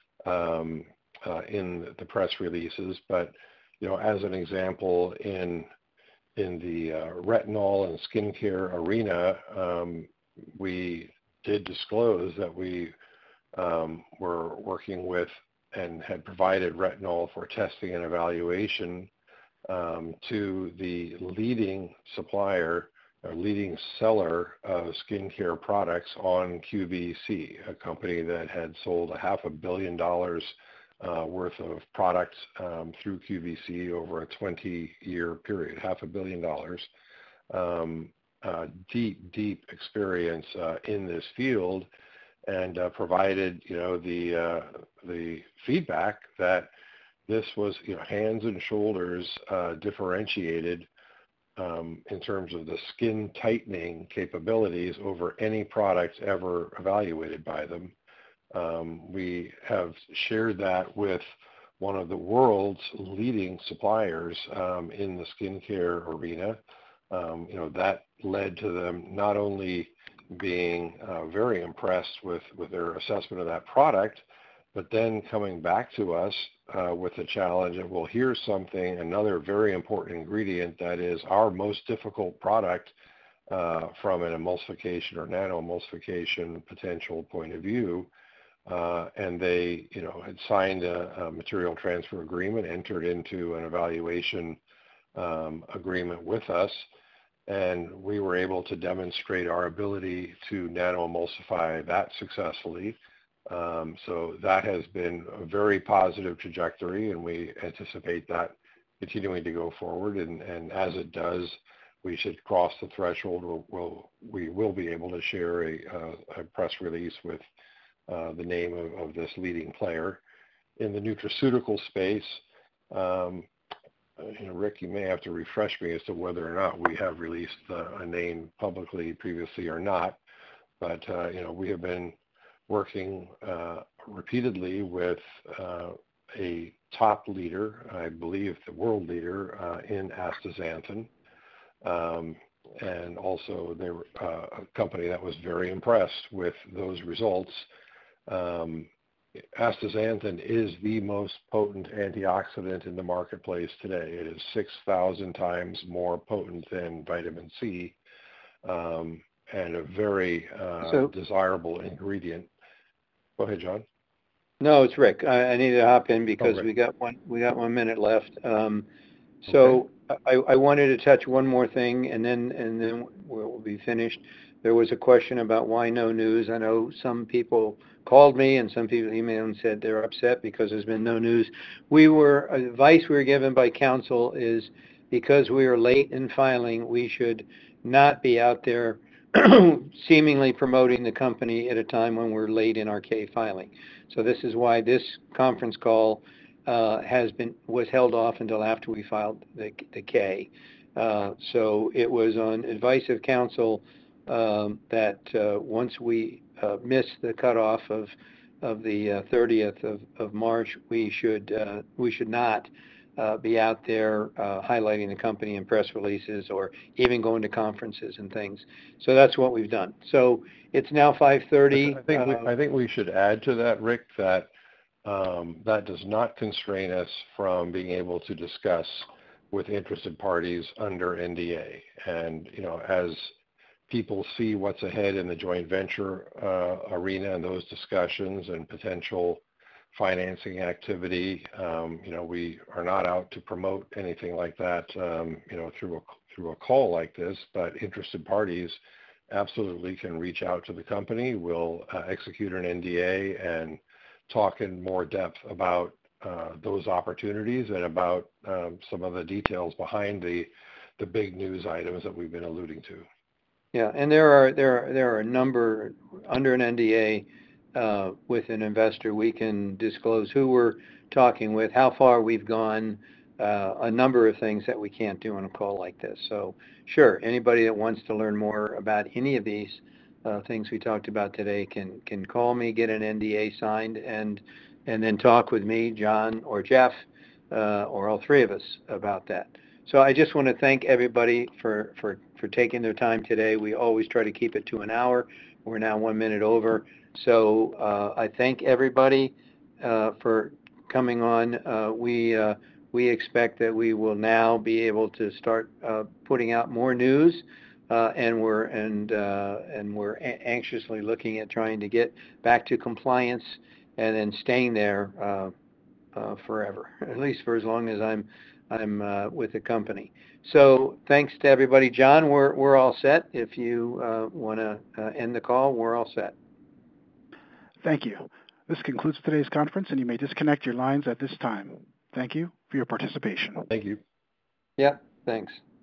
um, uh, in the press releases, but, you know, as an example, in in the uh, retinol and skincare arena, um, we did disclose that we um, were working with and had provided retinol for testing and evaluation um, to the leading supplier or leading seller of skincare products on Q V C, a company that had sold a half a billion dollars uh, worth of products um, through Q V C over a twenty-year period, half a billion dollars. Um, uh, deep, deep experience uh, in this field, and uh, provided, you know, the uh, the feedback that this was, you know, hands and shoulders uh, differentiated um, in terms of the skin tightening capabilities over any product ever evaluated by them. Um, we have shared that with one of the world's leading suppliers um, in the skincare arena. Um, you know, that led to them not only being uh, very impressed with, with their assessment of that product, but then coming back to us uh, with the challenge of, well, here's something, another very important ingredient that is our most difficult product uh, from an emulsification or nano-emulsification potential point of view. Uh, and they, you know, had signed a, a material transfer agreement, entered into an evaluation um, agreement with us, and we were able to demonstrate our ability to nano-emulsify that successfully. Um, so that has been a very positive trajectory, and we anticipate that continuing to go forward. And, and as it does, we should cross the threshold. We'll, we'll, we will be able to share a, a, a press release with uh, the name of, of this leading player. In the nutraceutical space, um, you know, Rick, you may have to refresh me as to whether or not we have released uh, a name publicly previously or not. But, uh, you know, we have been working uh, repeatedly with uh, a top leader, I believe the world leader uh, in astaxanthin. Um, and also they were uh, a company that was very impressed with those results. Um, Astaxanthin is the most potent antioxidant in the marketplace today. It is six thousand times more potent than vitamin C, um, and a very uh, So- desirable ingredient. Go ahead, John. No, it's Rick. I, I need to hop in because Oh, Rick. we got one we got one minute left. Um, so I, I wanted to touch one more thing, and then and then we'll, we'll be finished. There was a question about why no news. I know some people called me and some people emailed and said they're upset because there's been no news. We were advice we were given by counsel is because we are late in filing, we should not be out there seemingly promoting the company at a time when we're late in our K filing. So this is why this conference call uh, has been was held off until after we filed the, the K. Uh, so it was on advice of counsel um, that uh, once we uh, miss the cutoff of of the uh, thirtieth of, of March, we should uh, we should not uh, be out there uh, highlighting the company in press releases or even going to conferences and things. So that's what we've done. So it's now five thirty. I think we, Uh, I think we should add to that, Rick, that um, that does not constrain us from being able to discuss with interested parties under N D A. And you know, as people see what's ahead in the joint venture uh, arena and those discussions and potential financing activity, um, you know, we are not out to promote anything like that, um, you know, through a through a call like this. But interested parties absolutely can reach out to the company. We'll uh, execute an N D A and talk in more depth about uh, those opportunities and about um, some of the details behind the the big news items that we've been alluding to. Yeah, and there are there are there are a number under an N D A uh, with an investor. We can disclose who we're talking with, how far we've gone, uh, a number of things that we can't do on a call like this. So, sure, anybody that wants to learn more about any of these uh, things we talked about today can can call me, get an N D A signed, and and then talk with me, John, or Jeff, uh, or all three of us about that. So I just want to thank everybody for, for, for taking their time today. We always try to keep it to an hour. We're now one minute over. So uh, I thank everybody uh, for coming on. Uh, we uh, we expect that we will now be able to start uh, putting out more news, uh, and we're and uh, and we're a- anxiously looking at trying to get back to compliance and then staying there uh, uh, forever, at least for as long as I'm. I'm uh, with the company. So thanks to everybody. John, we're we're all set. If you uh, want to uh, end the call, we're all set. Thank you. This concludes today's conference, and you may disconnect your lines at this time. Thank you for your participation. Thank you. Yeah, thanks.